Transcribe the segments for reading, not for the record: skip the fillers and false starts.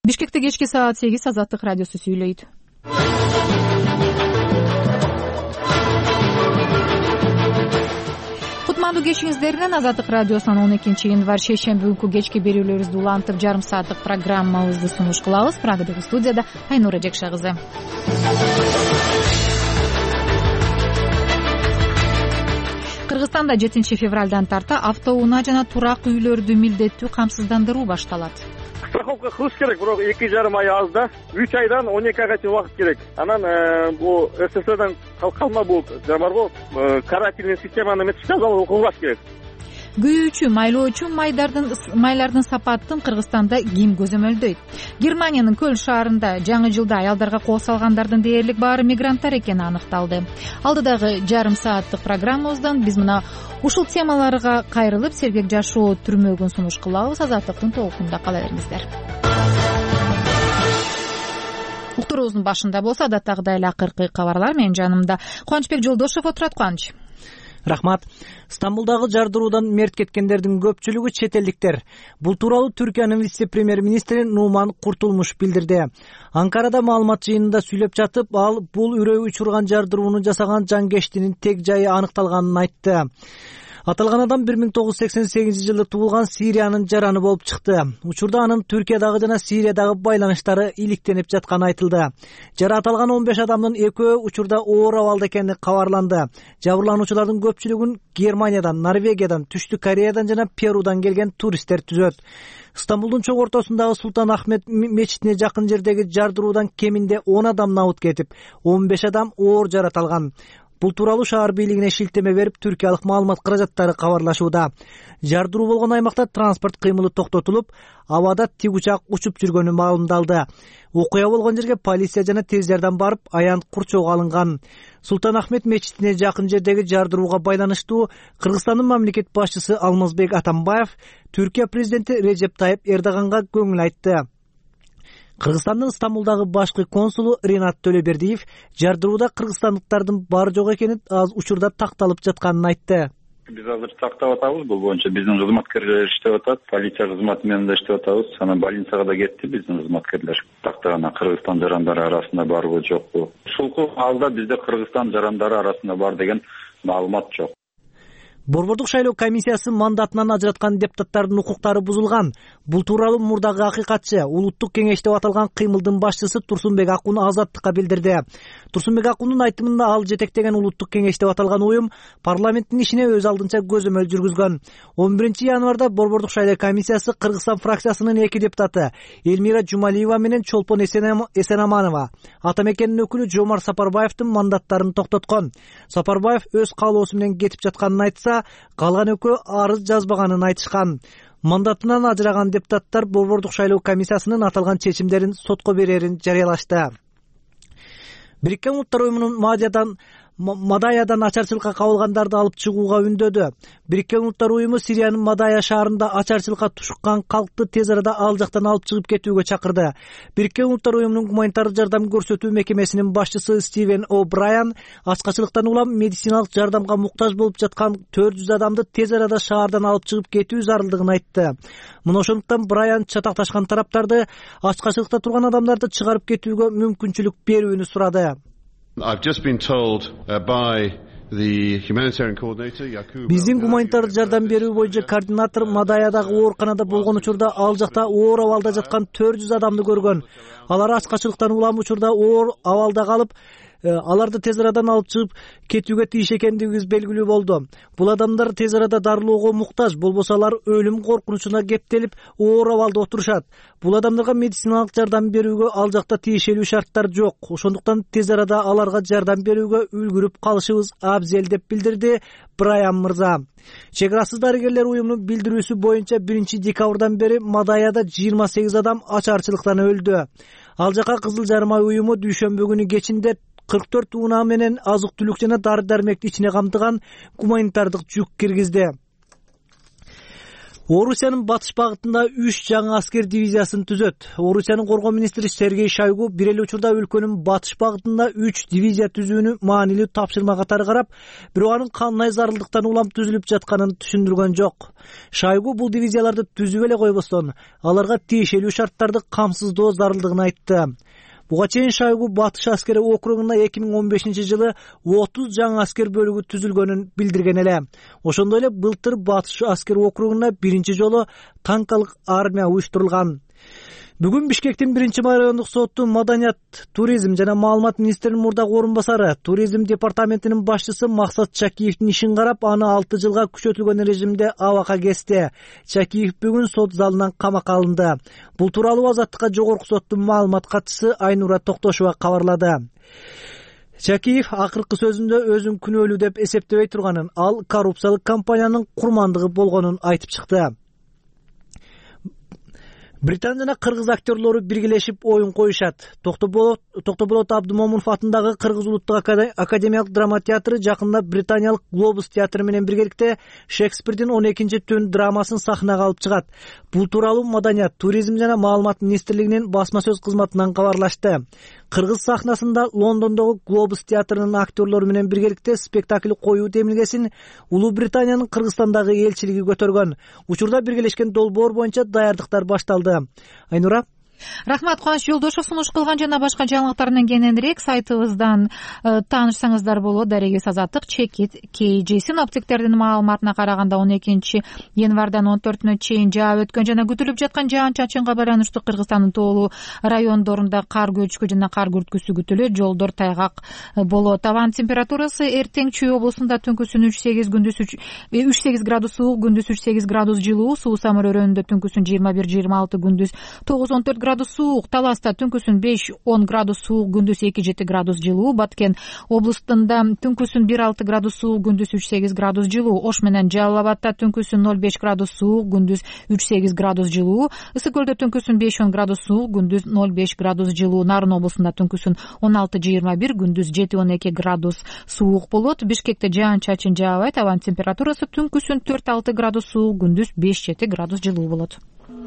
Бишкекте кечки саат 8 Азаттык радиосу сүйлөйт. Кутмандуу кечиңиздерден Азаттык радиосунун 12-январь шейшемби күнкү кечки берүүлөрүбүздү улантып, жарым сааттык программабызды сунуш кылабыз. Прагадагы студияда Айнура Жекша кызы. Кыргызстанда 7-февралдан тарта автоунаа жана турак үйлөрдү милдеттүү камсыздандыруу башталат. Страховка кылыш керек, бирок 2,5 ай аз да. 3 айдан 12 айга чейин убакыт керек. Анан бул СССРдан калма бул барго карательный системаны методикалык окугаш керек. Күйүүчү, майлоочу майлардын сапатын Кыргызстанда ким көзөмөлдөйт? Германиянын Көлн шаарында жаңы жылда аялдарга кол салгандардын дээрлик баары мигранттар экени аныкталды. Алдыдагы жарым сааттык программабыздан биз мына ушул темаларга кайрылып, сергек жашоо түрмөгүн сунуш кылабыз. Азаттыктын толкунунда кала бериңиздер. Уктуруубуздун башында болсо адаттагыдай эле акыркы кабарлар менин жанымда Кубанычбек Жолдошев отурат. Кубаныч. Рахмат. Стамбулдагы жардыруудан мерт кеткендердин көпчүлүгү чет элдиктер. Бул тууралуу Түркиянын вице-премьер-министри Нуман Куртулмуш билдирди. Анкарада маалымат жыйынында сүйлөп жатып, ал бул үрөй учурган жардырууну жасаган жангештинин тег жайы аныкталганын айтты. Аталган адам 1988-жылы туулган Сириянын жараны болуп чыкты. Учурда анын Түркиядагы жана Сириядагы байланыштары иликтенип жатканы айтылды. Жара аталган 15 адамдын экөө учурда оор абалда экени кабарланды. Жабырлануучулардын көпчүлүгүн Германиядан, Норвегиядан, Түштүк Кореядан жана Перудан келген туристтер түзөт. Стамбулдун чоң ортосундагы Султан Ахмет мечитине жакын жердеги жардыруудан кеминде 10 адам набыт кетип, 15 адам оор жараталган. Бул тууралуу шаар бийлигине шилтеме берип, түркиялык маалымат каражаттары кабарлашууда. Жардыруу болгон аймакта транспорт кыймылы токтотулуп, абада тик учак учуп жүргөнү маалымдалды. Окуя болгон жерге полиция жана тез жардам барып, аянт курчоого алынган. Султан Ахмет мечитине жакын жердеги жардырууга байланыштуу Кыргызстандын мамлекет башчысы Алмазбек Атамбаев Түркия президенти Режеп Тайып Эрдоганга көңүл айтты. Кыргызстандын Стамбулдагы башкы консулу Ринат Төлөбердиев жардырууда кыргызстандыктардын бар жок экенин аз учурда такталып жатканын айтты. Биз азыр тактап атабыз, бул боюнча биздин кызматкерлер иштеп атат, полиция кызматы менен да иштеп атабыз. Анан больницага да кетти биздин кызматкерлер. Тактаган Кыргызстан жарандары арасында барбы жокпу? Ушул маалда бизде Кыргызстан жарандары арасында бар деген маалымат жок. Борбордук шайлоо комиссиясы мандатынан ажыраткан депутаттардын укуктары бузулган. Бул тууралуу мурдагы акыйкатчы Улуттук кеңеш деп аталган кыймылдын башчысы Турсунбек Акун Азаттыкка билдирди. Турсунбек Акундун айтымында ал жетектеген Улуттук кеңеш деп аталган уюм парламенттин ишине өз алдынча көзөмөл жүргүзгөн. 11-январда Борбордук шайлоо комиссиясы Кыргызстан фракциясынын 2 депутаты Элмира Жумалиева менен Чолпон Эсенаманова атамекенин өкүлү Жомар Сапарбаевдин мандаттарын токтоткон. Сапарбаев өз каалоосу менен кетип жатканын айтса, калган экөө арыз жазбаганын айтышкан. Мандатынан ажыраган депутаттар Борбордук шайлоо комиссиясынын аталган чечимдерин сотко берерин жарыялашты. Бириккен Улуттар уюмунун Мадаядан ачарчылыкка кабылгандарды алып чыгууга үндөдү. Бириккен Улуттар уюму Сириянын Мадая шаарында ачарчылыкка тушуккан калкты тез арада ал жактан алып чыгып кетүүгө чакырды. Бириккен Улуттар уюмунун гуманитардык жардам көрсөтүү мекемесинин башчысы Стивен О'Брайан ачкачылыктан улам медициналык жардамга муктаж болуп жаткан 400 адамды тез арада шаардан алып чыгып кетүү зарылдыгын айтты. Мына ошондуктан Брайан чатакташкан тараптарды ачкачылыкта турган адамдарды чыгарып кетүүгө мүмкүнчүлүк берүүнү сурады. I've just been told by the humanitarian coordinator Yakuba. Биздин гуманитардык жардам берүү боюнча координатор Мадаядагы ооруканада болгон учурда ал жакта оор абалда жаткан 400 адамды көргөн. Алар ачкачылыктан улам учурда оор абалда калып, аларды тез арадан алып чыгып кетүүгө тийиш экендигибиз белгилүү болду. Бул адамдар тез арада дарылоого муктаж, болбосо алар өлүм коркунучуна кептелип оор абалда отурушат. Бул адамдарга медициналык жардам берүүгө ал жакта тиешелүү шарттар жок. Ошондуктан тез арада аларга жардам берүүгө үлгүрүп калышыбыз абзел деп билдирди Брайан мырза. Чек арасыз дарыгерлер уюмунун билдирүүсү боюнча 1-декабрдан бери Мадаяда 28 адам ачарчылыктан өлдү. Ал жака Кызыл Жарым ай уюму дүйшөмбү күнү кечинде 44 унаа менен азык-түлүк жана дары-дармекти ичине камтыган гуманитардык жүк киргизди. Орусиянын батыш багытында 3 жаңы аскер дивизиясын түзөт. Орусиянын коргоо министри Сергей Шойгу бир эле учурда өлкөнүн батыш багытында 3 дивизия түзүүнү маанилүү тапшырма катары карап, бирок анын кандай зарылдыктан улам түзүлүп жатканын түшүндүргөн жок. Шойгу бул дивизияларды түзүп эле койбостон, аларга тиешелүү шарттарды камсыздоо зарылдыгын айтты. Буга чейин Шойгу батыш аскери округунда 2015-жылы 30 жаңы аскер бөлүгү түзүлгөнүн билдирген эле. Ошондой эле былтыр батыш аскер округунда биринчи жолу танкалык армия уюштурулган. Бүгүн Бишкектин 1 райондук соту маданият, туризм жана маалымат министринин мурдагы орун басары, туризм департаментинин башчысы Максат Чакиевдин ишин карап, аны 6 жылга күчөтүлгөн режимде абакка кести. Чакиев бүгүн сот залынан камакка алынды. Бул тууралуу Азаттыкка жогорку соттун маалымат катчысы Айнура Токтошова кабарлады. Чакиев акыркы сөзүндө өзүн күнөөлүү деп эсептебей турганын, ал коррупциялык компаниянын курмандыгы болгонун айтып чыкты. Британ жана кыргыз актерлору биргелешип оюн коюшат. Токтоболот Абдымомунов атындагы Кыргыз улуттук академиялык драма театры жакында британиялык Глобус театры менен биргеликте Шекспирдин 12-түн драмасын сахнага алып чыгат. Бул тууралуу Маданият, туризм жана маалымат министрлигинин басма сөз кызматынан кабарлашты. Кыргыз сахнасында Лондондогу Глобус театрынын актерлору менен биргеликте спектакль коюу демилгесин Улуу Британиянын Кыргызстандагы элчилиги көтөргөн. Учурда биргелешкен долбоор боюнча даярдыктар башталды. Айнура. Рахмат, Кубаныч Жолдошов сунуш кылган жана башка жаңылыктардан кененирээк сайтыбыздан таанышсаңыздар болот. Дарегибиз Азаттык чекит KG синоптиктердин маалыматына караганда 12 январдан 14 чейин жаап өткөн жана күтүлүп жаткан жаан-чачынга байланыштуу Кыргызстандын тоолуу райондорунда кар көчкү жана кар күрткүсү күтүлөт. Жолдор тайгак болот. Абанын температурасы эртең Чүй облусунда түнкүсүн 3-8 күндүз 3-8 градус суук, күндүз 3-8 градус жылуу, Суу Самыр өрөөнүндө түнкүсүн 21-26, күндүз 9-14 градус суук, Таласта түнкүсүн 5-10 градус суук, күндүз 2-7 градус жылуу, Баткен облустунда түнкүсүн 1-6 градус суук, күндүз 3-8 градус жылуу, Ош менен Жалал Абадта түнкүсүн 0-5 градус суук, күндүз 3-8 градус жылуу, Ысык көлдө түнкүсүн 5-10 градус суук, күндүз 0-5 градус жылуу, Нарын облусунда түнкүсүн 16-21, күндүз 7-12 градус суук болот. Бишкекте жаан-чачын жаабайт, абанын температурасы түнкүсүн 4-6 градус суук, күндүз 5-7 градус жылуу болот.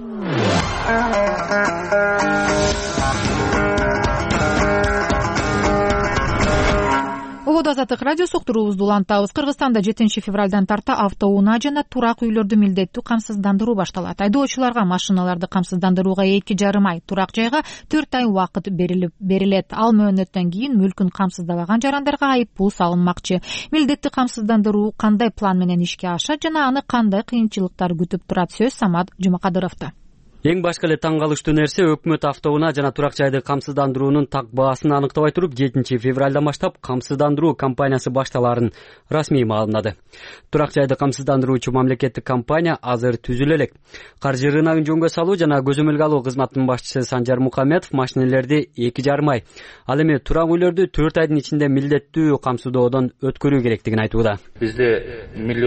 Ободо Азаттык радиосу уктуруубузду улантабыз. Кыргызстанда 7 февралдан тарта автоунаа жана турак үйлөрдү милдеттүү камсыздандыруу башталат. Айдоочуларга машиналарды камсыздандырууга 2,5 ай, турак жайга 4 ай убакыт берилет. Ал мөөнөттөн кийин мүлкүн камсыздабаган жарандарга айыппул салынмакчы. Милдеттүү камсыздандыруу кандай план менен ишке ашат жана аны кандай кыйынчылыктар күтүп турат? Сөз Самат Жумакадыровдо. Эң башка эле таң калыштуу нерсе, өкмөт автоунаа жана турак жайды камсыздандыруунун так баасын аныктабай туруп 7 февралдан баштап камсыздандыруу кампаниясы башталаарын расмий маалымдады. Турак жайды камсыздандыруучу мамлекеттик компания азыр түзүлө элек. Каржы рыногун жөнгө салуу жана көзөмөлгө алуу кызматынын башчысы Санжар Мухаметов машинелерди 2,5 ай, ал эми турак үйлөрдү 4 айдын ичинде милдеттүү камсыздоодон өткөрүү керектигин айтууда. Бизде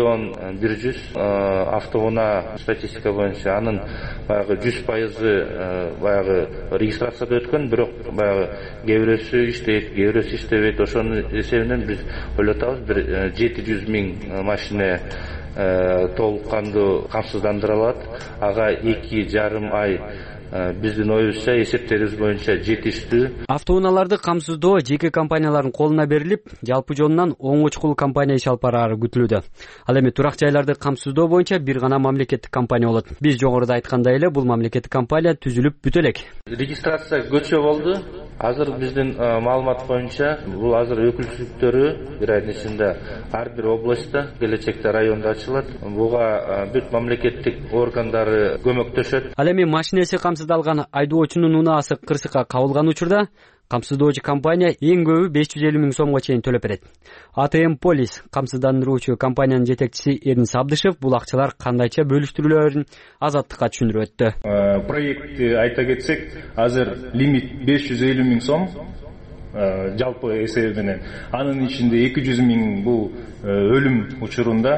1,1 миллион автоунаа статистика боюнча анын баягы 100% баягы регистрацияда өткөн, бирок баягы кээ бирөөсү иштейт, кээ бирөөсү иштебейт. Ошонун эсебинен биз ойлоп атабыз, бир 700 миң машина толук кандуу камсыздандырылат. Ага 2,5 ай биздин оюбузча, эсептерибиз боюнча жетиштүү. Автоунааларды камсыздоо жеке компаниялардын колуна берилип, жалпы жонунан оңочкул компания иш алып бараары күтүлүүдө. Ал эми турак жайларды камсыздоо боюнча бир гана мамлекеттик компания болот. Биз жогоруда айткандай эле бул мамлекеттик компания түзүлүп бүтө элек. Регистрация көчө болду. Азыр биздин маалымат боюнча бул азыр өкүлчүлүктөрү бир айдын ичинде ар бир областта, келечекте районда ачылат. Буга бүт мамлекеттик органдары көмөктөшөт. Ал эми машинеси камсыздалган айдоочунун унаасы кырсыкка кабылган учурда камсыздоочу компания эң көбү 550 миң сомго чейин төлөп берет. АТМ Полис камсыздандыруучу компаниянын жетекчиси Эрнис Абдышев бул акчалар кандайча бөлүштүрүлөөрүн Азаттыкка түшүндүрүп өттү. Проектти айта кетсек, азыр лимит 550 миң сом жалпы эсеби менен. Анын ичинде 200 миң бул өлүм учурунда,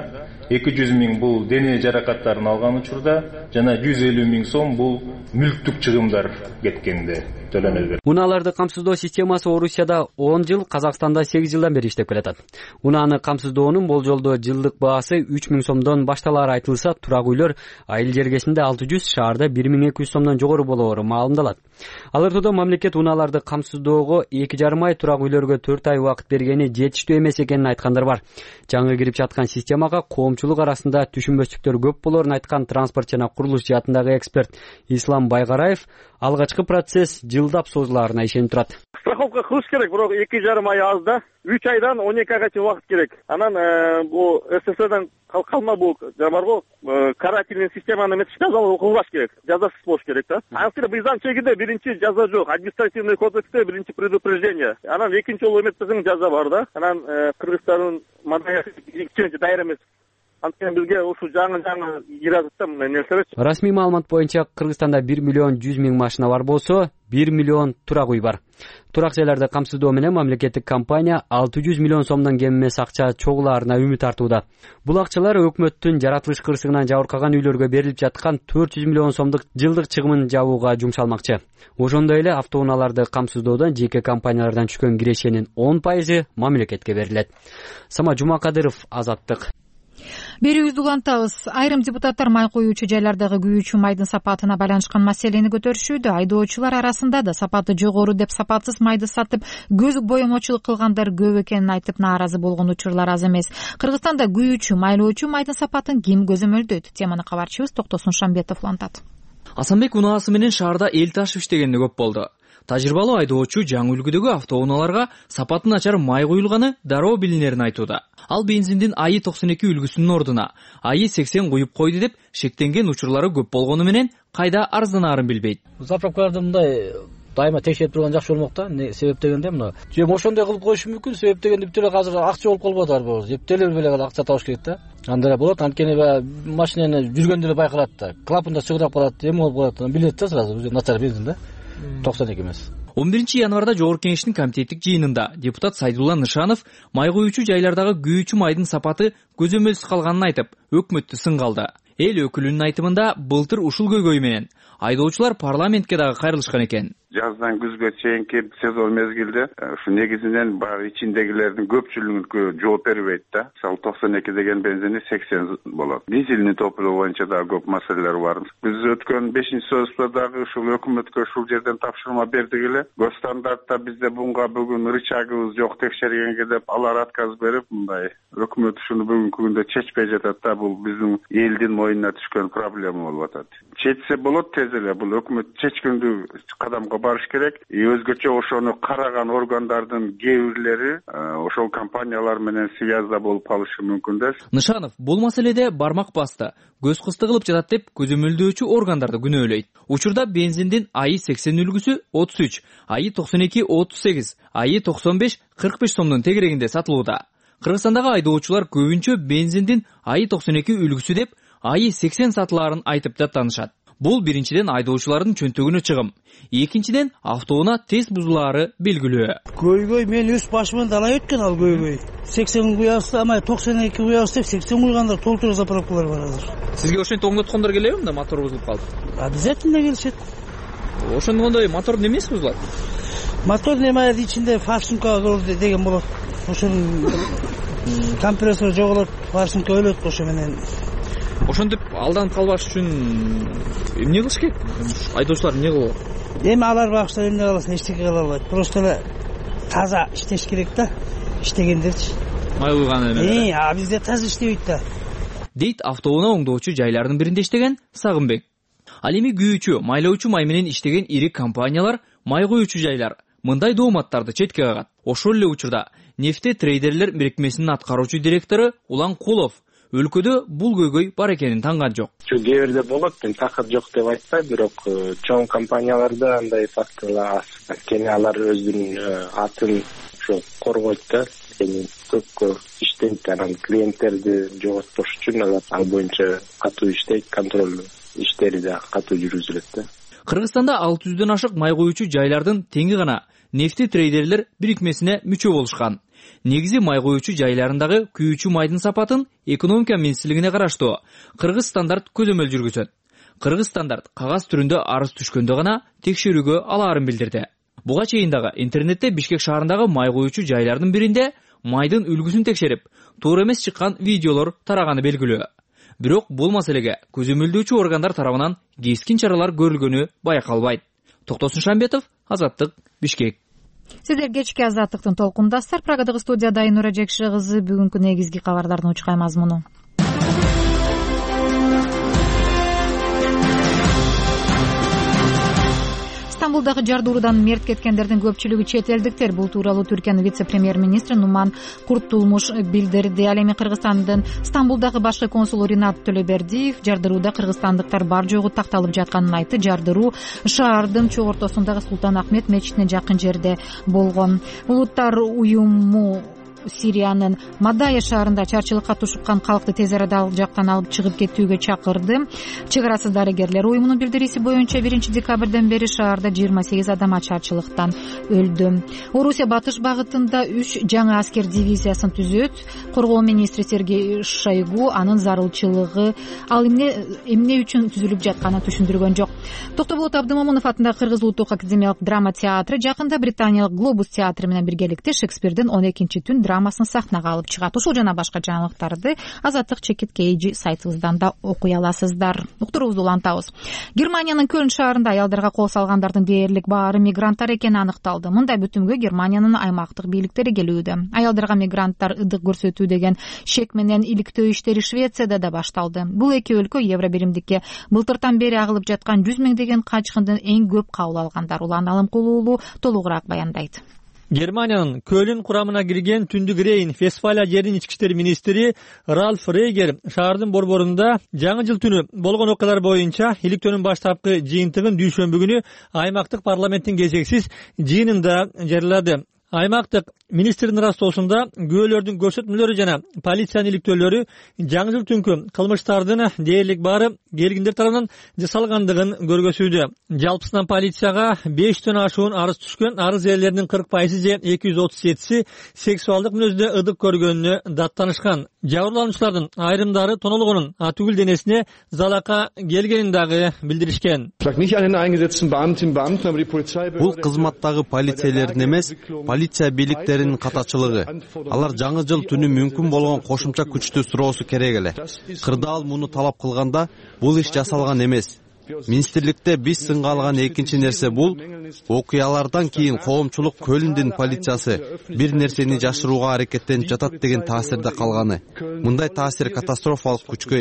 200 миң бул дене жаракаттарын алган учурда жана 150 миң сом бул мүлктүк чыгымдар кеткенде төлөнөт. Унааларды камсыздоо системасы Орусияда 10 жыл, Казакстанда 8 жылдан бери иштеп келатат. Унааны камсыздоонун болжолдуу жылдык баасы 3 миң сомдон башталары айтылса, турак үйлөр айыл жергесинде 600, шаарда 1200 сомдон жогору болоору маалымдалат. Ал ортодо мамлекет унааларды камсыздоого 2,5 ай, турак үйлөргө 4 ай убакыт бергени жетиштүү эмес экенин айткандар бар. Жаңы кирип жаткан системага коомчулук арасында түшүнбөчтүктөр көп болоорун айткан транспорт жана курулуш жаатындагы эксперт Ислам Байгараев алгачкы процесс жылдап созулаарына ишенип турат. Страховка кылыш керек, бирок 2,5 ай аз да. 3 айдан 12 айга чейин убакыт керек. Анан бул СССРдан калма бул барго карательный системаны эмес жазалуу кылбаш керек. Жазасыз болуш керек да. Анткени мыйзам чегинде биринчи жаза жок. Административный кодексте биринчи предупреждение. Анан экинчи жолу эметпесең жаза бар да. Анан Кыргызстандын мадания кичине дайыр эмес. Анткени бизге ушу жаңы киратат да мындай нерселер. Расмий маалымат боюнча Кыргызстанда 1 миллион 100 миң машина бар болсо, 1 миллион турак үй бар. Турак жайларды камсыздоо менен мамлекеттик компания 600 миллион сомдон кем эмес акча чогулаарына үмүт артууда. Бул акчалар өкмөттүн жаратылыш кырсыгынан жабыркаган үйлөргө берилип жаткан 400 миллион сомдук жылдык чыгымын жабууга жумшалмакчы. Ошондой эле автоунааларды камсыздоодон жеке компаниялардан түшкөн кирешенин 10% мамлекетке берилет. Сама Жумакадыров, Азаттык. Берүүбүздү улантабыз. Айрым депутаттар май коюучу жайлардагы күйүүчү майдын сапатына байланышкан маселени көтөрүшүүдө. Айдоочулар арасында да сапаты жогору деп сапатсыз майды сатып, көз боемочулук кылгандар көп экенин айтып нааразы болгон учурлар аз эмес. Кыргызстанда күйүүчү, майлоочу майдын сапатын ким көзөмөлдөйт? Теманы кабарчыбыз Токтосун Шамбетов улантат. Асанбек унаасы менен шаарда эл ташып иштегени көп болду. Тажрыйбалуу айдоочу жаңы үлгүдөгү автоунааларга сапаты начар май куюлганы дароо билинерин айтууда. Ал бензиндин АИ 92 үлгүсүнүн ордуна АИ 80 куюп койду деп шектенген учурлары көп болгону менен кайда арызданаарын билбейт. Заправкаларда мындай дайыма текшерип турган жакшы болмок да. Себеп дегенде мына же ошондой кылып коюшу мүмкүн. Себеп дегенде бүт эле азыр акча болуп калбады арбабыз. Эптеле эле акча табыш керек да. Андай болот. Анткени машинаны жүргөндө эле байкалат да. Клапанда чыгырап калат, эме болуп калат. Билет да сразу начар бензин да. 92 эмес. 11 январда Жогорку Кеңештин комитеттик жыйынында депутат Сайдулла Нышанов май коюучу жайлардагы күйүүчү майдын сапаты көзөмөлсүз калганын айтып, өкмөттү сынга алды. Эл өкүлүнүн айтымында былтыр ушул көйгөй менен айдоочулар парламентке дагы кайрылышкан экен. Жаздан күзгө чейинки сезон мезгилде ушу негизинен баягы ичиндегилердин көпчүлүгү жооп бербейт да. Мисалы 92 деген бензини 80 болот. Дизельный топливо боюнча да көп маселелер бар. Биз өткөн 5-сөзбө дагы ушул өкмөткө ушул жерден тапшырма бердик эле. Госстандартта бизде буга бүгүн рычагыбыз жок текшергенге деп алар отказ берип, мындай өкмөт ушуну бүгүнкү күндө чечпей жатат да. Бул биздин элдин мойнуна түшкөн проблема болуп атат. Чечсе болот тез эле. Бул өкмөт чечкөндү кадамга барыш керек. Өзгөчө ошону караган органдардын кээ бирлери ошол компаниялар менен связда болуп калышы мүмкүн да. Нышанов бул маселеде бармак басты. Көз кысты кылып жатат деп көзөмөлдөөчү органдарды күнөөлөйт. Учурда бензиндин АИ 80 үлгүсү 33, АИ 92 38, АИ 95 45 сомдун тегерегинде сатылууда. Кыргызстандагы айдоочулар көбүнчө бензиндин АИ 92 үлгүсү деп АИ 80 сатылаарын айтып даттанышат. Бул биринчиден айдоочулардын чөнтөгүнө чыгым. Экинчиден автоунаа тез бузулаары белгилүү. Көйгөй мен өз башыман далай өткөн ал көйгөй. 80 куябыз, ама 92 куябыз деп 80 куйгандар толтура заправкалар бар азыр. Сизге ошентип оңдоткондор келеби мында мотор бузулуп калды? Обязательно келишет. Ошондой мотор немеси бузулат? Мотор немеси ичинде форсунка деген болот. Ошонун компрессор жоголот, форсунка өлөт ошо менен. Ошентип алданып калбаш үчүн эмне кылыш керек? Айдоочулар эмне кылат? Эми алар багыштар эмне кыласың, эчтеке кыла албайт. Просто эле таза иштеш керек да, иштегендерчи. Май куйган эме. А бизде таза иштебейт да. Дейт автоунаа оңдоочу жайлардын биринде иштеген Сагынбек. Ал эми күйүүчү, майлоочу май менен иштеген ири компаниялар, май коюучу жайлар мындай дооматтарды четке кагат. Ошол эле учурда Нефте трейдерлер бирикмесинин аткаруучу директору Улан Кулов өлкөдө бул көйгөй бар экенин танган жок. Кээ бирде болот, мен такыр жок деп айтпайм, бирок чоң компанияларда андай факторлар аз. Анткени алар өзүнүн атын ошо коргойт да. Көп иштейт, анан клиенттерди жоготпош үчүн алар ал боюнча катуу иштейт, контроль иштери да катуу жүргүзүлөт да. Кыргызстанда 600дөн ашык май коюучу жайлардын теңи гана Нефти трейдерлер бирикмесине мүчө болушкан. негизи май коюучу жайларындагы күйүүчү майдын сапатын экономика министрлигине караштуу Кыргыз стандарт көзөмөл жүргүзөт. Кыргыз стандарт кагаз түрүндө арыз түшкөндө гана текшерүүгө алаарын билдирди. Буга чейин дагы интернетте Бишкек шаарындагы май коюучу жайлардын биринде майдын үлгүсүн текшерип, туура эмес чыккан видеолор тараганы белгилүү. Бирок бул маселеге көзөмөлдөөчү органдар тарабынан кескин чаралар көрүлгөнү байкалбайт. Токтосун Шамбетов, Азаттык, Бишкек. Сиздер кечки Азаттыктын толкундасыздар. Прагадагы студияда Айнура Жекши кызы бүгүнкү негизги кабардардын учкай мазмуну. Стамбулдагы жардыруудан мерт кеткендердин көпчүлүгү чет элдиктер. Бул тууралуу Түркиянын вице-премьер-министри Нуман Куртулмуш билдирди. Ал эми Кыргызстандын Стамбулдагы башкы консулу Ринат Төлөбердиев жардырууда кыргызстандыктар бар жогу такталып жатканын айтты. Жардыруу шаардын чок ортосундагы Султан Ахмет мечитине жакын жерде болгон. Улуттар уюму Сириянын Мадая шаарында чарчылыкка тушуккан калкты тез арада ал жактан алып чыгып кетүүгө чакырды. Чек арасыз дарыгерлер уюмунун билдирүүсү боюнча 1 декабрдан бери шаарда 28 адам ачарчылыктан өлдү. Орусия батыш багытында 3 жаңы аскер дивизиясын түзөт. Коргоо министри Сергей Шойгу анын зарылчылыгы ал эмне үчүн түзүлүп жатканын түшүндүргөн жок. Токтоболот Абдымомунов атындагы Кыргыз улуттук академиялык драма театры жакында Британиялык Глобус театры менен биргеликте Шекспирдин 12-түн драмасын сахнага алып чыгат. Ушул жана башка жаңылыктарды Азаттык чекит KG сайтыбыздан да окуй аласыздар. Уктуруубузду улантабыз. Германиянын Көлн шаарында аялдарга кол салгандардын дээрлик баары мигранттар экени аныкталды. Мындай бүтүмгө Германиянын аймактык бийликтери келүүдө. Аялдарга мигранттар ыдык көрсөтүү деген шек менен иликтөө иштери Швецияда да башталды. Бул эки өлкө евро биримдикке былтыртан бери агылып жаткан 100 миңдеген качкындын эң көп кабыл алгандар. Улан Алымкулуулу толугураак баяндайт. Германиянын Көлн курамына кирген Түндүк Рейн-Вестфалия жеринин ички иштер министри Ральф Рейгер шаардын борборунда жаңы жыл түнү болгон окуялар боюнча иликтөөнүн баштапкы жыйынтыгын дүйшөмбү күнү аймактык парламенттин кезексиз жыйынында жарыялады. Аймактык министрдин ырастоосунда күбөлөрдүн көрсөтмөлөрү жана полициянын иликтөөлөрү жаңы жыл түнкү кылмыштардын дээрлик баары келгиндер тарабынан жасалгандыгын көргөзүүдө. Жалпысынан полицияга 5төн ашуун арыз түшкөн. Арыз ээлеринин 40% же 237си сексуалдык мүнөздө ыдык көргөнүнө даттанышкан. Жабырлануучулардын айрымдары тонолгонун, атүгүл денесине залака келгенин дагы билдиришкен. Бул кызматтагы полицейлердин эмес, полиция бийликтеринин катачылыгы. Алар жаңы жыл түнү мүмкүн болгон кошумча күчтү суроосу керек эле. Кырдаал муну талап кылганда бул иш жасалган эмес. Министрликте биз сынга алган экинчи нерсе бул окуялардан кийин коомчулук Көлндүн полициясы бир нерсени жашырууга аракеттенип жатат деген таасирде калганы. Мындай таасир катастрофалык күчкө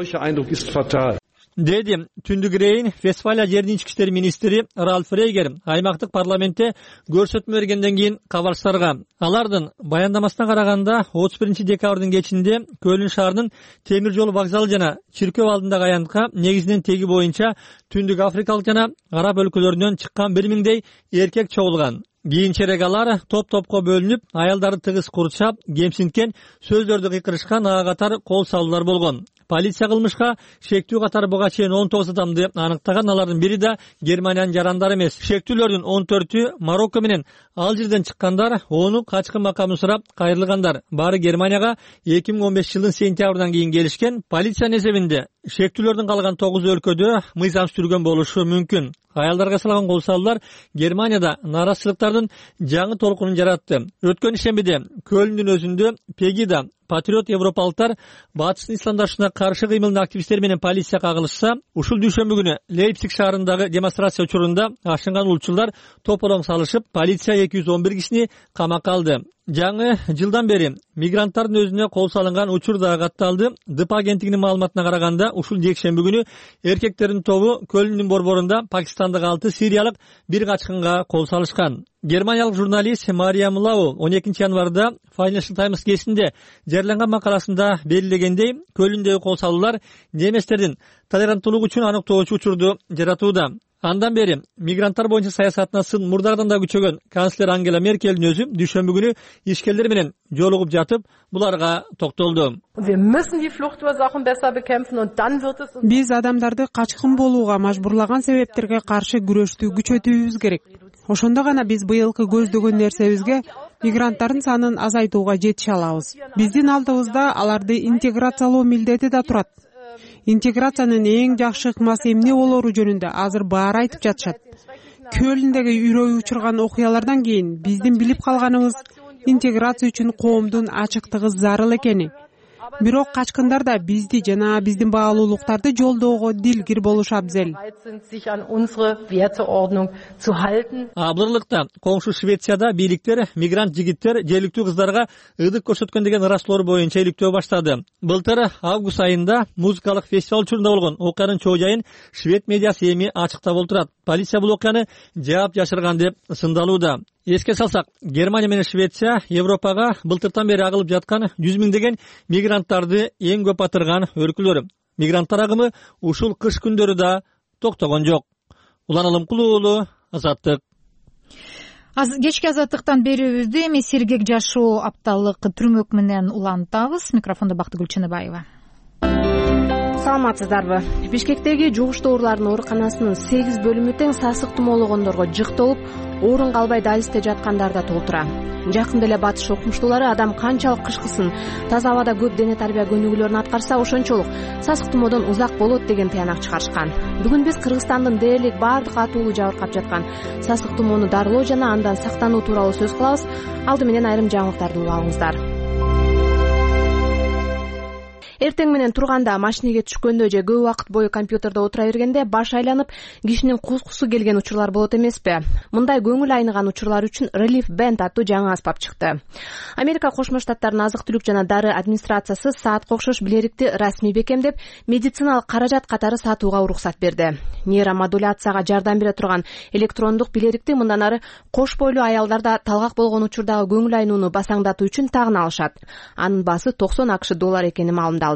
ээ. Деди Түндүк Рейн-Вестфалия жеринин ички иштер министри Ральф Рейгер аймактык парламентте көрсөтмө бергенден кийин кабарчыларга. Алардын баяндамасына караганда 31 декабрдын кечинде Көлн шаарынын темир жол вокзалы жана чиркөө алдындагы аянтка негизинен теги боюнча түндүк африкалык жана араб өлкөлөрүнөн чыккан 1000дей эркек чогулган. Кийинчерээк алар топ-топко бөлүнүп, аялдарды тыгыз курчап, кемсинткен, сөздөрдү кыйкырышкан, ага катар кол салуулар болгон. Полиция кылмышка шектүү катары буга чейин 19 адамды аныктаган. Алардын бири да Германиянын жарандары эмес. Шектүүлөрдүн 14-ү Марокко менен Алжирден чыккандар, 10-у качкын макамын сурап кайрылгандар. Баары Германияга 2015 жылдын сентябрдан кийин келишкен. Полициянын эсебинде шектүүлөрдүн калган 9 өлкөдө мыйзам сүргөн болушу мүмкүн. Аялдарга салган кол салуулар Германияда наразычылыктардын жаңы толкунун жаратты. Өткөн ишембиде Көлндүн өзүндө Пегида Патриот европалыктар батыштын исламдашына каршы кыймылдын активисттери менен полиция кагылышса, ушул дүйшөмбү күнү Лейпциг шаарындагы демонстрация учурунда ашынган улутчулдар тополоң салышып, полиция 211 кишини камакка алды. Жаңы жылдан бери мигранттардын өзүнө кол салынган учур да катталды. ДП агенттигинин маалыматына караганда, ушул жекшемби күнү эркектердин тобу Көлндүн борборунда Пакистандык 6 сириялык бир качкынга кол салышкан. Германиялык журналист Мария Мулау 12 январда Financial Times гезитинде жарыяланган макаласында белгилегендей, Көлүндөгү кол салуулар немистердин толеранттуулугу үчүн аныктоочу учурду жаратууда. Андан бери мигранттар боюнча саясатына сын мурдагыдан да күчөгөн канцлер Ангела Меркельдин өзү дүйшөмбү күнү ишкерлер менен жолугуп жатып, буларга токтолду. Биз адамдарды качкын болууга мажбурлаган себептерге каршы күрөштү күчөтүүбүз керек. Ошондо гана биз быйылкы көздөгөн нерсебизге мигранттардын санын азайтууга жетише алабыз. Биздин алдыбызда аларды интеграциялоо милдети да турат. Интеграциянын эң жакшы ыкмасы эмне болору жөнүндө азыр баары айтып жатышат. Көлүндөгү үрөй учурган окуялардан кийин биздин билип калганыбыз интеграция үчүн коомдун ачыктыгы зарыл экени. Бирок качкындар да бизди жана биздин баалуулуктарды жолдоого дилгир болушу абзел. Абдырлыкта коңшу Швецияда бийликтер мигрант жигиттер жээликтүү кыздарга ырдык көрсөткөн деген ыраазчылоо боюнча иликтөө баштады. Былтыр август айында музыкалык фестиваль учурунда болгон окуянын чоо жайын швед медиасы эми ачыктап олтурат. Полиция бул окуяны жаап жашырган деп сындалууда. Эске салсак, Германия менен Швеция Европага былтыртан бери агылып жаткан 100 миңдеген мигранттарды эң көп батырган өлкөлөр. Мигранттар агымы ушул кыш күндөрү да токтогон жок. Улан Алымкулуу уулу, Азаттык. Кечки Азаттыктан берүүбүздү эми сергек жашоо апталык түрмөк менен улантабыз. Микрофондо Бактыгүл Чыныбаева. Саламатсыздарбы? Бишкектеги жугуштуу оорулардын ооруканасынын 8 бөлүмү тең сасык тумоологондорго жыктолуп, орун калбай дalizде жаткандар да толтура. Жакында эле батыш окумуштуулары адам канчалык кышкысын, таза абада көп дене тарбия көнүгүүлөрүн аткарса, ошончолук сасык тумоодон узак болот деген таянак чыгарышкан. Бүгүн биз Кыргызстандын дээрлик баардык атуулуу жабыркап жаткан сасык тумоону дарылоо жана андан сактануу тууралуу сөз кылабыз. Алды менен айрым жаңылыктарды угуп алыңыздар. Эртең менен турганда, машинеге түшкөндө же көп убакыт бою компьютерде отура бергенде баш айланып, кишинин кускусу келген учурлар болот эмеспи? Мындай көңүл айныган учурлар үчүн Relief Band аттуу жаңы аспап чыкты. Америка Кошмо Штаттарынын азык-түлүк жана дары администрациясы саатка окшош билерикти расмий бекемдеп, медициналык каражат катары сатууга уруксат берди. Нейромодуляцияга жардам бере турган электрондук билерикти мындан ары кош бойлуу аялдар да талгак болгон учурдагы көңүл айнууну басаңдатуу үчүн тагына алышат. Анын баасы $90 экени маалымдалды.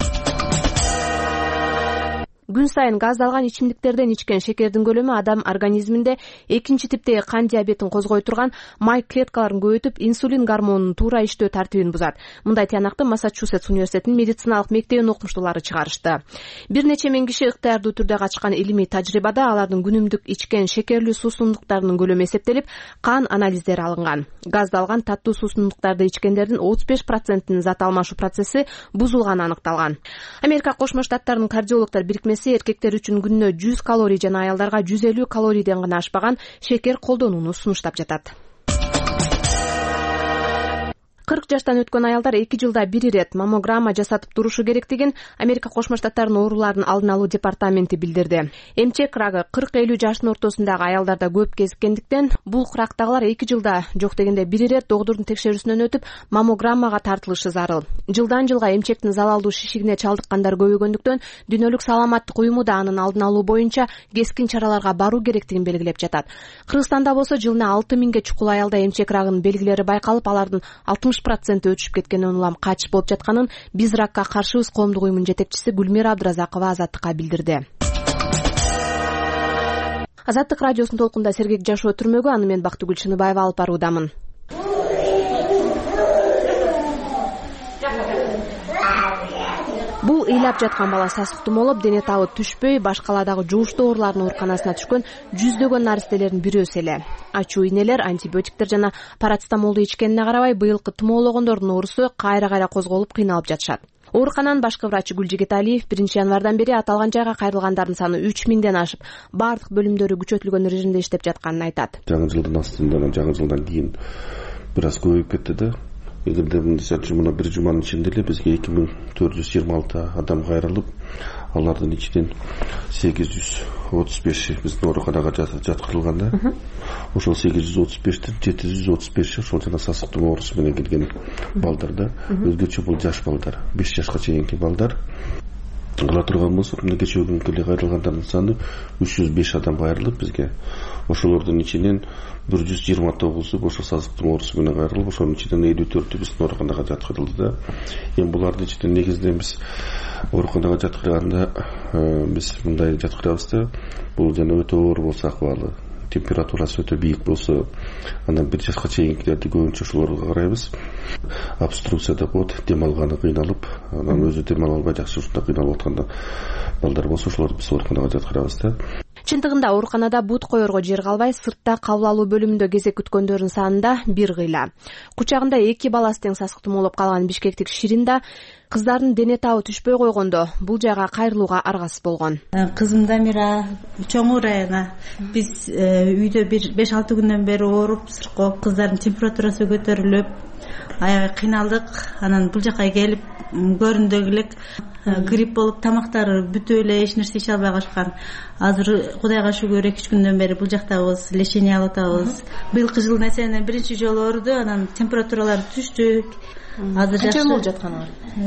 Күн сайын газдалган ичимдиктерден ичкен шекердин көлөмү адам организминде экинчи типтеги кан диабетин козгой турган май клеткаларын көбөйтүп, инсулин гормонунун туура иштөө тартибин бузат. Мындай таянакты Массачусетс университетинин медициналык мектебинин окумуштуулары чыгарышты. Бир нече миң киши ыктыярдуу түрдө качкан илимий тажрыйбада алардын күнүмдүк ичкен шекерлүү суусундуктарынын көлөмү эсептелип, кан анализдери алынган. Газдалган таттуу суусундуктарды ичкендердин 35%-нин зат алмашуу процесси бузулганы аныкталган. Америка Кошмо Штаттарынын кардиологдор бирикмеси эркектер үчүн күнүнө 100 калорий жана аялдарга 150 калорийден гана ашпаган шекер колдонууну сунуштап жатат. 40 жаштан өткөн аялдар 2 жылда бир ирет маммограмма жасатып турушу керектигин Америка Кошмо Штаттарынын оорулардын алдын алуу департаменти билдирди. Эмчек рагы 40-50 жаштын ортосундагы аялдарда көп кезиккендиктен, бул курактагылар 2 жылда жок дегенде бир ирет доктурдун текшерүүсүнөн өтүп, маммограммага тартылышы зарыл. Жылдан жылга эмчектин залалдуу шишигине чалдыккандар көбөйгөндүктөн, Дүйнөлүк саламаттык уюму да анын алдын алуу боюнча кескин чараларга баруу керектигин белгилеп жатат. Кыргызстанда болсо жылына 6000ге чукул аялда эмчек рагынын белгилери байкалып, алардын 60% өтүшүп кеткенин улам качып болуп жатканын Биз ракка каршыбыз коомдук уюмунун жетекчиси Гүлмира Абдыразакова Азаттыкка билдирди. Азаттык радиосунун толкунда сергек жашоо түрмөгү, аны мен Бактыгүл Чыныбаева алып баруудамын. Бул ыйлап жаткан бала сасык тумоолоп, дене табы түшпөй, баш каладагы жугуштуу оорулардын ооруканасына түшкөн жүздөгөн наристелердин бирөөсү эле. Ачууийнелер, антибиотиктер жана парацетамолду ичкенине карабай, быйылкы тумоологондордун оорусу кайра козголуп, кыйналып жатышат. Оорукананын башкы врачы Гүлжигиталиев 1-январдан бери аталган жайга кайрылгандардын саны 3000ден ашып, бардык бөлүмдөрү күчөтүлгөн режимде иштеп жатканын айтат. Жаңы жылдын астында, жаңы жылдан кийин бир аз көбөйүп кетти да. Эгерде мына бир жуманын ичинде эле бизге 2426 адам кайрылып, алардын ичинен 835 биздин ооруканага жаткырылган да. Ошол 835тен 735 ошол жана сасык тумоо оорусу менен келген балдар да. Өзгөчө бул жаш балдар, 5 жашка чейинки балдар. Кыла турган болсок, мына кечээ күнкү эле кайрылгандардын саны 305 адам кайрылып бизге. Ошолордун ичинен 129 ошо сасык тумоо оорусу менен кайрылып, ошонун ичинен 54 биздин ооруканага жаткырылды да. Эми булардын ичинен негизинен биз ооруканага жаткырганда биз мындай жаткырабыз да. Бул жана өтө оор болсо акыбалы, температурасы өтө бийик болсо, анан 1 жашка чейинкилерди көбүнчө ошолорго карайбыз. Обструкция деп коет, дем алганы кыйналып, анан өзү дем ала албай жакшы ушундай кыйналып атканда балдар болсо, ошолорду биз ооруканага жаткырабыз да. Чындыгында ооруканада бут коерго жер калбай, сыртта кабыл алуу бөлүмүндө кезек күткөндөрдүн санында бир кыйла. Кучагында 2 баласы тең сасык тумоолоп калган бишкектик Ширин да кыздардын дене табы түшпөй койгондо бул жайга кайрылууга аргасыз болгон. Кызым Дамира, чоңу Райана. Биз үйдө 5-6 күндөн бери ооруп, сыркоп, кыздардын температурасы көтөрүлүп, аябай кыйналдык. Анан бул жака келип көрүндөгү элек грипп болуп, тамактары бүтүп эле эч нерсе иче албай калышкан. Азыр Кудайга шүгүр 2-3 күндөн бери бул жактабыз, лечение алып атабыз. Быйылкы жылы маселен биринчи жолу ооруду, анан температуралары түштү. Азыр жакшы. Качан болуп жатканы?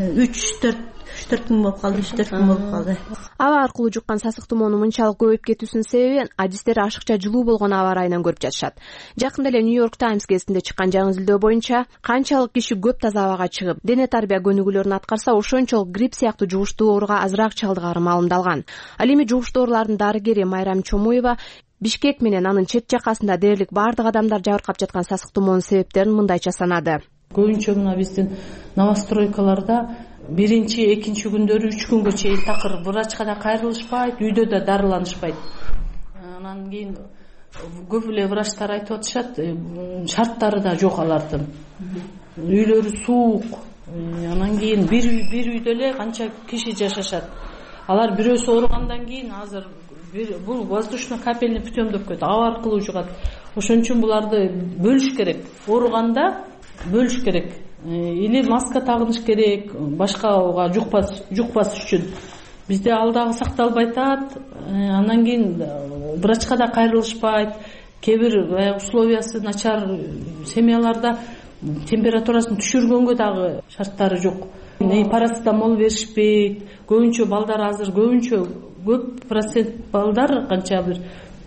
3-4 күн болуп калды, 3-4 күн болуп калды. Аба аркылуу жуккан сасык тумоонун мынчалык көбөйүп кетүүсүнүн себеби адистер ашыкча жылуу болгон аба ырайынан көрүп жатышат. Жакында эле Нью-Йорк Таймс гезитинде чыккан жаңы изилдөө боюнча, канчалык киши көп таза абага чыгып, дене тарбия көнүгүүлөрүн аткарса, ошончолук грипп сыяктуу жугуштуу ооруга азыраак чалдыгары маалымдалган. Ал эми жугуштуу оорулардын дарыгери Майрам Чомуева Бишкек менен анын чет жакасында дээрлик баардык адамдар жабыркап жаткан сасык тумоонун себептерин мындайча санады. Көбүнчө мына биздин новостройкаларда биринчи, экинчи күндөрү 3 күнгө чейин такыр врачка да кайрылышпайт, үйдө да дарыланышпайт. Анан кийин көп эле врачтар айтып атышат, шарттары да жок алардын. Үйлөрү суук. Анан кийин бир үйдө эле канча киши жашашат. Алар бирөөсү ооругандан кийин азыр бул воздушно-капельный путем деп коет, аба аркылуу жугат. Ошон үчүн буларды бөлүш керек. Ооруганда бөлүш керек. Или маска тагыныш керек, башкага жукпас үчүн. Бизде ал дагы сакталбай атат. Анан кийин врачка да кайрылышпайт. Кээ бир условиясы начар семьяларда температурасын түшүргөнгө дагы шарттары жок. Парацетамол беришпейт. Көбүнчө балдар азыр көп процент балдар, канча бир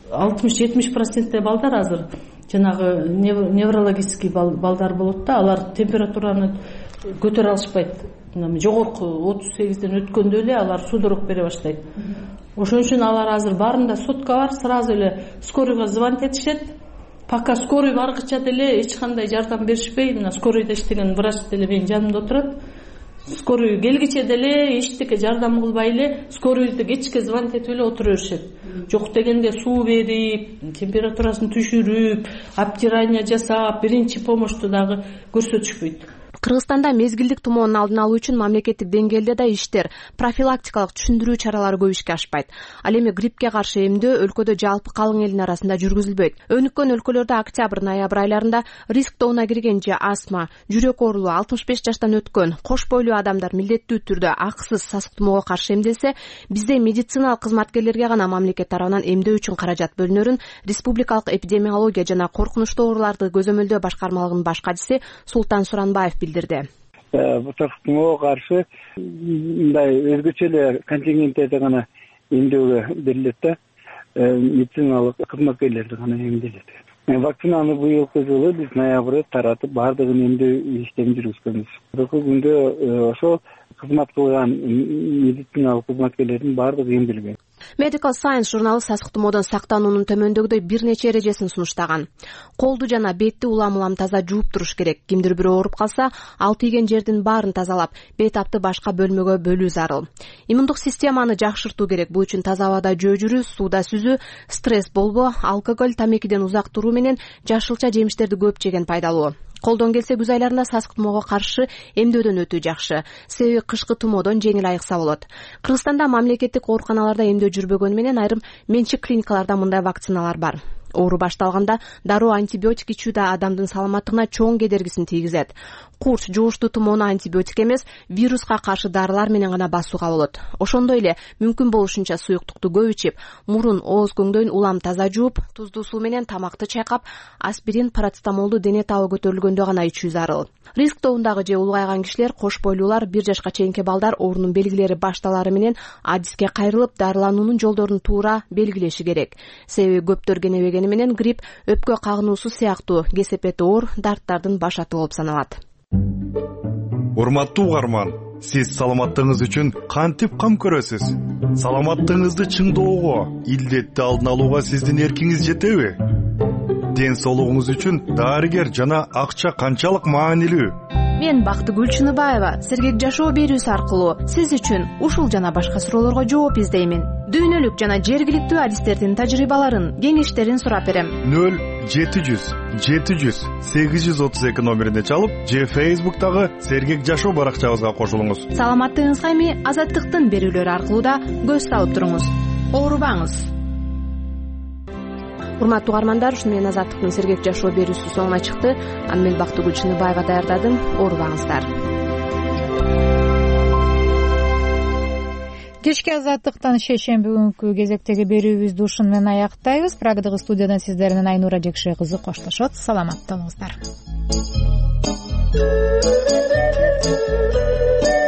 60-70% балдар азыр жанагы неврологический балдар болот да, алар температураны көтөрө алышпайт. Жогорку 38ден өткөндө эле алар судорог бере баштайт. Ошон үчүн алар азыр баарында сотка бар, сразу эле скорыйга звонить этишет. Пока скорый баргыча деле эч кандай жардам беришпей, мына скорыйда иштеген врач деле менин жанымда отурат. Скорый келгиче деле эчтеке жардам кылбай эле скорыйды кечке звонить этип эле отура беришет. Жок дегенде суу берип, температурасын түшүрүп, обтирание жасап, биринчи помощту дагы көрсөтүшпөйт. Кыргызстанда мезгилдик тумоонун алдын алуу үчүн мамлекеттик деңгээлде да иштер, профилактикалык түшүндүрүү чаралары көп ишке ашпайт. Ал эми гриппке каршы эмдөө өлкөдө жалпы калың элдин арасында жүргүзүлбөйт. Өнүккөн өлкөлөрдө октябрь-ноябрь айларында риск тобуна кирген же астма, жүрөк оорулуу 65 жаштан өткөн, кош бойлуу адамдар милдеттүү түрдө акысыз сасык тумоого каршы эмделсе, бизде медициналык кызматкерлерге гана мамлекет тарабынан эмдөө үчүн каражат бөлүнөрүн Республикалык эпидемиология жана коркунучтуу ооруларды көзөмөлдөө башкармалыгынын баш катчысы Султан Суранбаев билдирди. Сасык тумоого каршы мындай өзгөчө эле контингенттерде гана эмдөөгө берилет да, медициналык кызматкерлерди гана эмделет. Вакцинаны быйылкы жылы биз ноябрда таратып баардыгын эмдөө иштерин жүргүзгөнбүз. Быйылкы күндө ошол кызмат кылган медициналык кызматкерлердин баардыгы эмделген. Medical Science журналы сасык тумоодон сактануунун төмөндөгүдөй бир нече эрежесин сунуштаган. Колду жана бетти улам-улам таза жууп туруш керек. Кимдир бирөө ооруп калса, ал тийген жердин баарын тазалап, бет апты башка бөлмөгө бөлүү зарыл. Иммундук системаны жакшыртуу керек. Бул үчүн таза абада жөө жүрүү, сууда сүзүү, стресс болбоо, алкоголь, тамекиден узак туруу менен жашылча жемиштерди көп жеген пайдалуу. Колдон келсе күз айларында сасык тумоого каршы эмдөөдөн өтүү жакшы. Себеби кышкы тумоодон жеңил айыкса болот. Кыргызстанда мамлекеттик ооруканаларда эмдөө жүрбөгөнү менен айрым менчик клиникаларда мындай вакциналар бар. Оору башталганда дароо антибиотик ичүү да адамдын саламаттыгына чоң кедергисин тийгизет. Курч, жугуштуу тумоону антибиотик эмес, вируска каршы дарылар менен гана басууга болот. Ошондой эле мүмкүн болушунча суюктукту көп ичип, мурун, ооз көңдөйүн улам таза жууп, туздуу суу менен тамакты чайкап, аспирин, парацетамолду дене табы көтөрүлгөндө гана ичүү зарыл. Риск тобундагы же улгайган кишилер, кош бойлуулар, 1 жашка чейинки балдар оорунун белгилери башталары менен адиске кайрылып, дарылануунун жолдорун туура белгилеши керек. Себеби көптөр кенебегени менен грипп, өпкө кагынуусу сыяктуу кесепети оор дарттардын башаты болуп саналат. Урматтуу угарман, сиз саламаттыгыңыз үчүн кантип кам көрөсүз? Саламаттыгыңызды чыңдоого, илдетти алдын алууга сиздин эркиңиз жетеби? Ден соолугуңуз үчүн дарыгер жана акча канчалык маанилүү? мен Бактыгүл Чыныбаева сергек жашоо берүүсү аркылуу сиз үчүн ушул жана башка суроолорго жооп издеймин. Дүйнөлүк жана жергиликтүү адистердин тажрыйбаларын, кеңештерин сурап берем. 0-700-832 номерине чалып, же Facebook'тагы Сергек жашоо баракчабызга кошулуңуз. Саламаттыгыңызга эми Азаттыктын берүүлөрү аркылуу да көз салып туруңуз. Оорубаңыз. Урматтуу угармандар, ушуну менен Азаттыктын Сергек жашоо берүүсү соңуна чыкты. Аны мен Бактыгүл Чыныбаева даярдадым. Оорубаңыздар. Кечки Азаттыктан шейшемби күнкү кезектеги берүүбүздү ушуну менен аяктайбыз. Прагадагы студиядан сиздерден Айнура Жекше кызы коштошот. Саламатта болуңуздар.